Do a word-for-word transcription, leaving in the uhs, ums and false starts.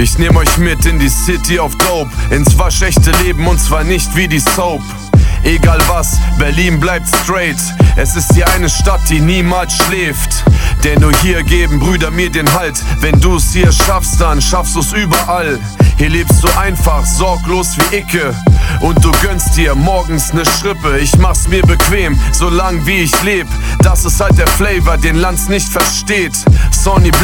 Ich nehm euch mit in die City of Dope, ins waschechte Leben und zwar nicht wie die Soap. Egal was, Berlin bleibt straight. Es ist die eine Stadt, die niemals schläft. Denn nur hier geben Brüder mir den Halt. Wenn du's hier schaffst, dann schaffst du's überall. Hier lebst du einfach, sorglos wie Icke. Und du gönnst dir morgens ne Schrippe. Ich mach's mir bequem, solang wie ich leb. Das ist halt der Flavor, den Lanz nicht versteht. Sonny